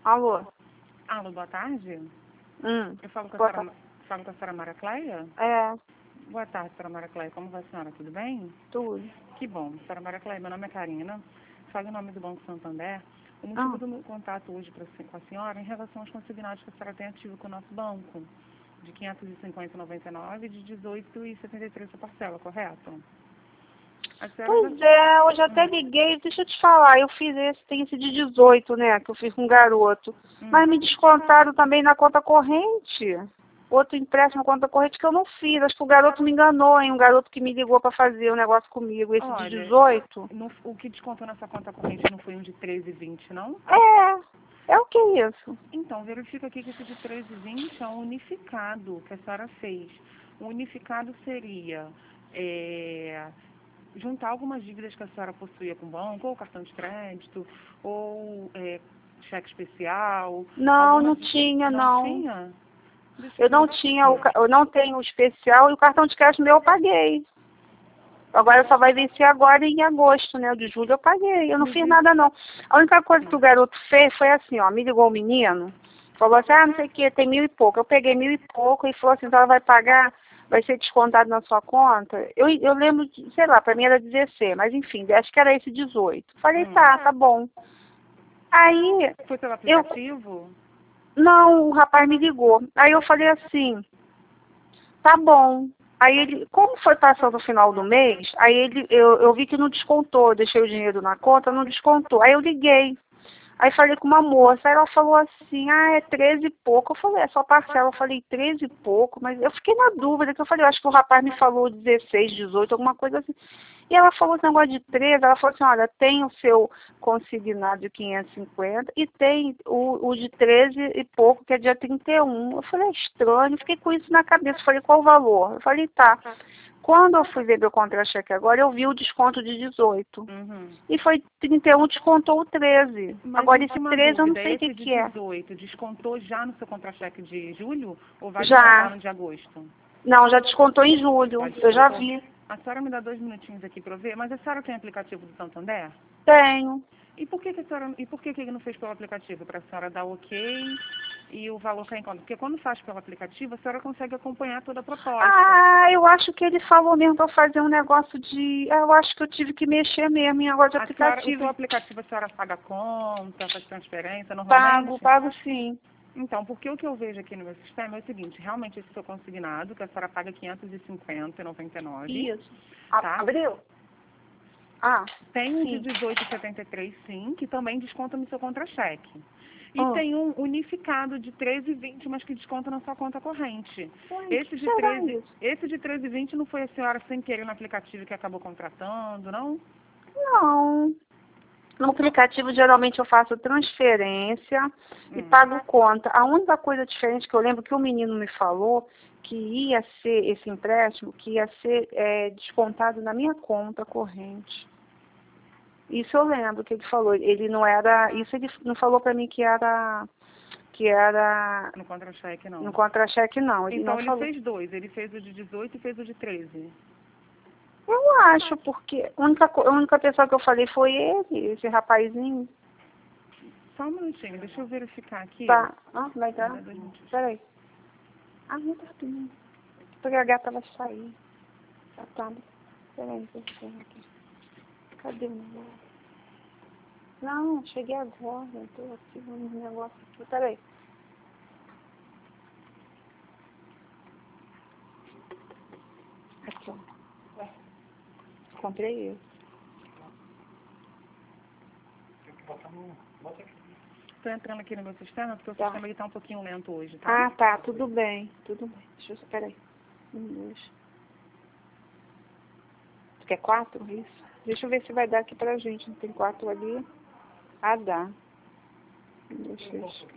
Alô? Alô, boa tarde. Eu falo com a Boa senhora, falo com a senhora Maria Cleia? É, Boa tarde, senhora Maria Cleia. Como vai a senhora? Tudo bem? tudo. Que bom. Senhora Maria Cleia, meu nome é Karina. Falo em nome do Banco Santander. O motivo do meu contato hoje com a senhora é em relação aos consignados que a senhora tem ativo com o nosso banco. De R$ 550,99 e de R$ 18,73 a parcela, correto? A senhora Pois é, eu já até liguei, deixa eu te falar, eu fiz tem esse de 18, né, que eu fiz com um garoto. Mas me descontaram também na conta corrente. Outro empréstimo na conta corrente que eu não fiz. Acho que o garoto me enganou, hein? Um garoto que me ligou para fazer o negócio comigo. Esse de 18. O que descontou nessa conta corrente não foi um de 13,20, não? É o que é isso? Então, verifica aqui que esse de 13,20 é um unificado que a senhora fez. O unificado seria juntar algumas dívidas que a senhora possuía com o banco, ou cartão de crédito, ou cheque especial. Não, não tinha, Não tinha? Eu não tinha, eu não tenho o especial e o cartão de crédito meu eu paguei. Agora só vai vencer agora em agosto, né? O de julho eu paguei. Eu não fiz nada, não. A única coisa que o garoto fez foi assim, ó. Me ligou o menino, falou assim, não sei o que, tem 1.000 e pouco. Eu peguei 1.000 e pouco e falou assim, então ela vai pagar, vai ser descontado na sua conta. Eu lembro, sei lá, pra mim era 16, mas enfim, acho que era esse 18. Falei, tá bom. Aí... Foi pelo aplicativo? Não, o rapaz me ligou. Aí eu falei assim, tá bom. Aí ele, como foi passando o final do mês, aí eu vi que não descontou, eu deixei o dinheiro na conta, não descontou. Aí eu liguei. Aí falei com uma moça, aí ela falou assim, é 13 e pouco. Eu falei, é só parcela. Eu falei, 13 e pouco, mas eu fiquei na dúvida, que eu falei, eu acho que o rapaz me falou 16, 18, alguma coisa assim. E ela falou esse negócio de 13, ela falou assim, olha, tem o seu consignado de 550 e tem o de 13 e pouco, que é dia 31. Eu falei, é estranho, fiquei com isso na cabeça. Eu falei, qual o valor? Eu falei, tá. Quando eu fui ver meu contra-cheque agora, eu vi o desconto de 18. E foi 31, descontou o 13. Mas agora esse 13 eu não sei o esse que é. 18 descontou já no seu contra-cheque de julho ou vai Já. descontar no de agosto? Não, já descontou em julho. Eu já vi. A senhora me dá 2 minutinhos aqui para eu ver, mas a senhora tem aplicativo do Santander? Tenho. E por que ele não fez pelo aplicativo? Para a senhora dar ok e o valor cair em conta? Porque quando faz pelo aplicativo, a senhora consegue acompanhar toda a proposta. Eu acho que ele falou mesmo para fazer um negócio de... Eu acho que eu tive que mexer mesmo em negócio de aplicativo. O seu aplicativo, a senhora paga a conta, faz transferência normalmente? Pago sim. Então, porque o que eu vejo aqui no meu sistema é o seguinte, realmente esse seu consignado, que a senhora paga R$ 550,99. Isso. Tá? Abriu? Tem um de 18,73, sim, que também desconta no seu contra-cheque. E tem um unificado de 13,20, mas que desconta na sua conta corrente. Esse de 13,20 não foi a senhora sem querer no aplicativo que acabou contratando, não? Não. No aplicativo, geralmente, eu faço transferência e pago conta. A única coisa diferente que eu lembro que o menino me falou, que ia ser esse empréstimo, que ia ser descontado na minha conta corrente. Isso eu lembro que ele falou. Ele não era... Isso ele não falou para mim que era... No contra-cheque, não. No contra-cheque, não. Então, ele fez dois. Ele fez o de 18 e fez o de 13. Eu acho, porque a única pessoa que eu falei foi ele, esse rapazinho. Só um minutinho, deixa eu verificar aqui. Tá. Vai dar? Peraí. Muito rapidinho. Porque a gata vai sair. Tá. Peraí, deixa eu ver aqui. Cadê o negócio? Não, cheguei agora. Eu tô aqui vendo um negócio aqui. Peraí. Aqui, ó. Comprei ele. Estou entrando aqui no meu sistema, porque o sistema está um pouquinho lento hoje, tá? Tá. Tudo bem. Deixa eu... Peraí. 1, 2. Tu quer 4? Isso. Deixa eu ver se vai dar aqui pra gente. Não tem 4 ali? Dá. 1, 2, 3.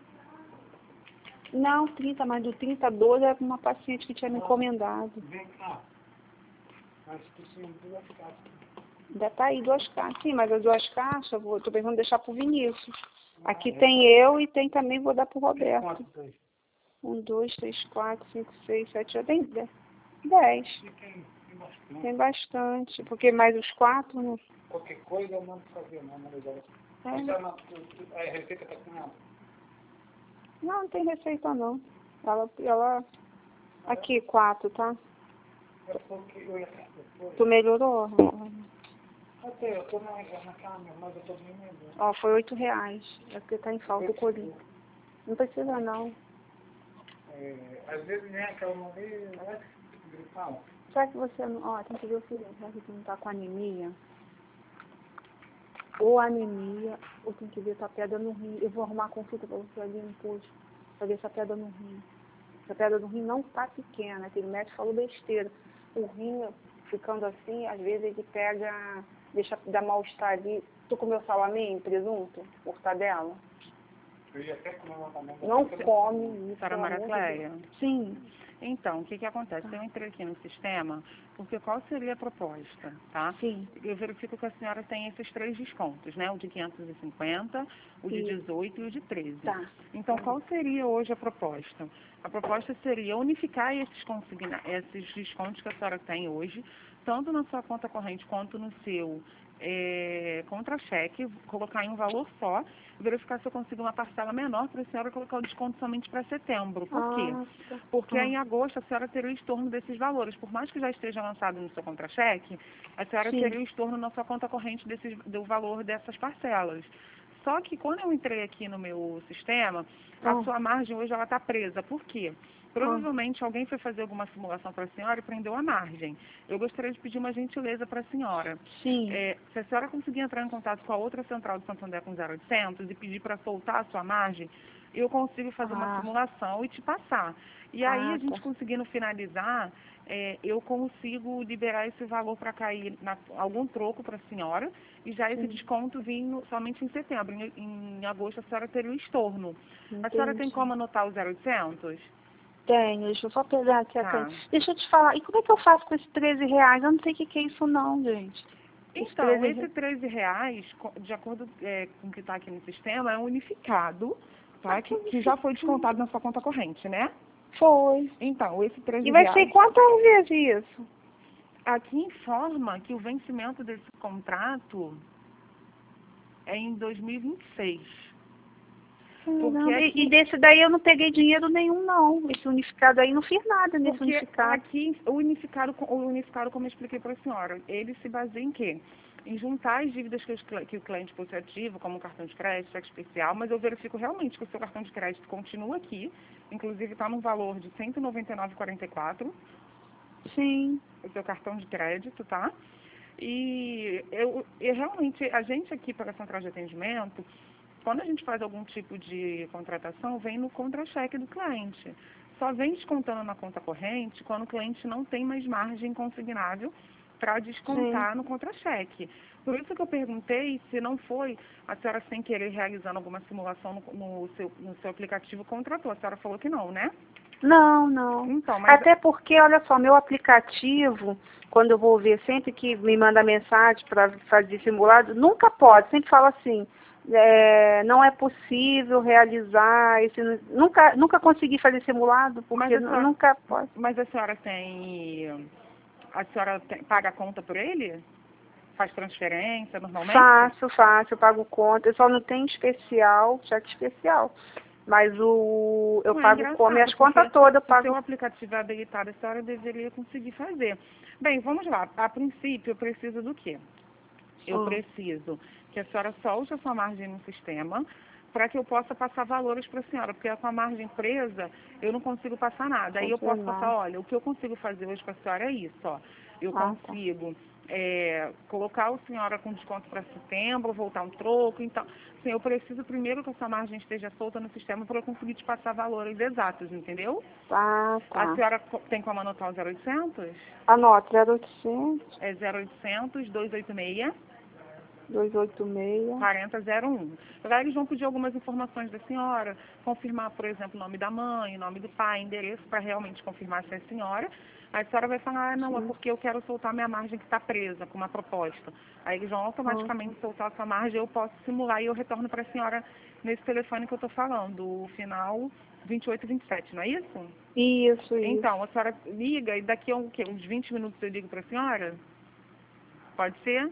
Não, 30, mas do 30 a 12 é uma paciente que tinha me encomendado. Vem cá. Mas precisa de 2 caixas. Ainda tá aí 2 caixas. Sim, mas as 2 caixas eu tô pensando em deixar pro Vinícius. Aqui tem eu e tem também, vou dar pro Roberto. 1, 2, 3, 4, 5, 6, 7, já tem 10. Tem bastante. Porque mais os 4, né? Qualquer coisa eu mando fazer, não, Maria. A receita tá com ela? Não, não tem receita não. Ela... Aqui, 4, tá? É porque eu ia... Tu melhorou? Até, eu tô na cama, mas eu tô bem melhor. Ó, foi R$8. É porque tá em falta o corinho. Não precisa não. Às vezes nem aquela uma vez, ela gripal. Será que você não... Ó, tem que ver o seguinte, será que você não tá com anemia? Ou anemia, ou tem que ver se a pedra no rim. Eu vou arrumar a consulta pra você ali no posto, pra ver se a pedra no rim. Se a pedra no rim não tá pequena, aquele médico falou besteira. O rim, ficando assim, às vezes ele pega, deixa dar mal-estar ali. Tu comeu salaminho, presunto, mortadela? Eu ia até comer uma também. Não come isso, Para pelo amor de Maracleia. Deus. Sim. Então, o que que acontece? Eu entrei aqui no sistema, porque qual seria a proposta, tá? Sim. Eu verifico que a senhora tem esses 3 descontos, né? O de 550, o de Isso. 18 e o de 13. Tá. Então, qual seria hoje a proposta? A proposta seria unificar esses descontos que a senhora tem hoje, tanto na sua conta corrente quanto no seu contra-cheque, colocar em um valor só, verificar se eu consigo uma parcela menor para a senhora colocar o desconto somente para setembro. Por quê? Nossa. Porque em agosto a senhora teria o estorno desses valores. Por mais que já esteja lançado no seu contra-cheque, a senhora Sim. teria o estorno na sua conta corrente do valor dessas parcelas. Só que quando eu entrei aqui no meu sistema, a sua margem hoje ela está presa. Por quê? Provavelmente alguém foi fazer alguma simulação para a senhora e prendeu a margem. Eu gostaria de pedir uma gentileza para a senhora. Sim. Se a senhora conseguir entrar em contato com a outra central de Santander com 0800 e pedir para soltar a sua margem, eu consigo fazer uma simulação e te passar. E aí, a gente conseguindo finalizar, eu consigo liberar esse valor para cair algum troco para a senhora e já esse desconto vindo somente em setembro. Em agosto, a senhora teria o estorno. Entendi. A senhora tem como anotar o 0800? Tenho, deixa eu só pegar aqui a Tá. caneta. Deixa eu te falar, e como é que eu faço com esses R$13? Eu não sei o que é isso não, gente. Então, esse R$13, de acordo com o que está aqui no sistema, é unificado, tá? Que já foi descontado na sua conta corrente, né? Foi. Então, esse R$13... E vai ser quantas vezes isso? Aqui informa que o vencimento desse contrato é em 2026. Porque aqui... E desse daí eu não peguei dinheiro nenhum, não. Esse unificado aí não fiz nada nesse porque unificado. Aqui, o unificado, como eu expliquei para a senhora, ele se baseia em quê? Em juntar as dívidas que o cliente possui ativo, como cartão de crédito, cheque especial, mas eu verifico realmente que o seu cartão de crédito continua aqui, inclusive está no valor de R$ 199,44. Sim. O seu cartão de crédito, tá? E realmente, a gente aqui para a central de atendimento, quando a gente faz algum tipo de contratação, vem no contra-cheque do cliente. Só vem descontando na conta corrente quando o cliente não tem mais margem consignável para descontar no contra-cheque. Por isso que eu perguntei se não foi a senhora sem querer realizando alguma simulação no seu aplicativo contratou. A senhora falou que não, né? Não, não. Então, mas... Até porque, olha só, meu aplicativo, quando eu vou ver, sempre que me manda mensagem para fazer simulado, nunca pode, sempre fala assim, não é possível realizar, nunca consegui fazer simulado, porque nunca pode. Mas a senhora paga a conta por ele? Faz transferência normalmente? Faço, eu pago conta, eu só não tenho cheque especial. Mas eu pago minhas contas todas. Se o seu aplicativo é habilitado, a senhora deveria conseguir fazer. Bem, vamos lá. A princípio, eu preciso do quê? Eu preciso que a senhora solte a sua margem no sistema para que eu possa passar valores para a senhora, porque com a margem presa, eu não consigo passar nada. Aí eu posso passar, olha, o que eu consigo fazer hoje para a senhora é isso, ó. Eu consigo colocar a senhora com desconto para setembro, voltar um troco, então, assim, eu preciso primeiro que a sua margem esteja solta no sistema para eu conseguir te passar valores exatos, entendeu? A senhora tem como anotar o 0800? Anota, 0800. É 0800 286 286. 4001. Lá eles vão pedir algumas informações da senhora, confirmar, por exemplo, o nome da mãe, o nome do pai, endereço, para realmente confirmar se é a senhora. Aí a senhora vai falar, não, é porque eu quero soltar minha margem que está presa com uma proposta. Aí eles vão automaticamente soltar a sua margem, eu posso simular e eu retorno para a senhora nesse telefone que eu estou falando, o final 2827, não é isso? Isso. Então, a senhora liga e daqui a uns 20 minutos eu ligo para a senhora? Pode ser?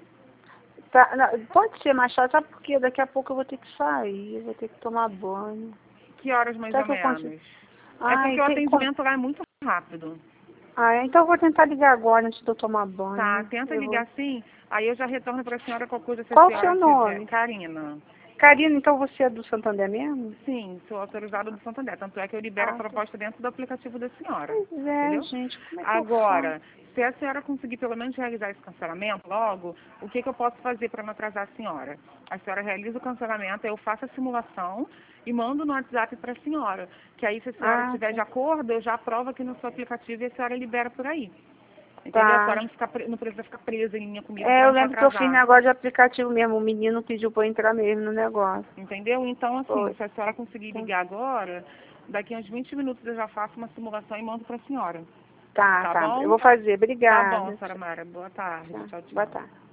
Tá, não, pode ser mais tarde, sabe por quê? Daqui a pouco eu vou ter que sair, eu vou ter que tomar banho. Que horas mais Será ou que eu consigo? menos? É porque o atendimento lá é muito rápido. Então eu vou tentar ligar agora antes de eu tomar banho. Tá, tenta ligar sim, aí eu já retorno para a senhora qualquer coisa se a Qual o senhora seu nome? quiser. Karina. Karina, então você é do Santander mesmo? Sim, sou autorizada do Santander. Tanto é que eu libero a Tá. proposta dentro do aplicativo da senhora. Pois é, Entendeu? gente, como é que eu Agora, se a senhora conseguir pelo menos realizar esse cancelamento logo, o que eu posso fazer para não atrasar a senhora? A senhora realiza o cancelamento, eu faço a simulação e mando no WhatsApp para a senhora. Que aí, se a senhora estiver de acordo, eu já aprovo aqui no seu aplicativo e a senhora libera por aí. Entendeu? A senhora não precisa ficar presa em linha comigo para eu não lembro que eu fiz atrasar. negócio de aplicativo mesmo. O menino pediu pra eu entrar mesmo no negócio. Entendeu? Então, assim, Foi. se a senhora conseguir ligar agora, daqui a uns 20 minutos eu já faço uma simulação e mando para a senhora. Tá Tá bom? Eu vou fazer. Tá bom, Obrigada. senhora Mara. Boa tarde. Tá. Tchau, tchau. Boa tarde.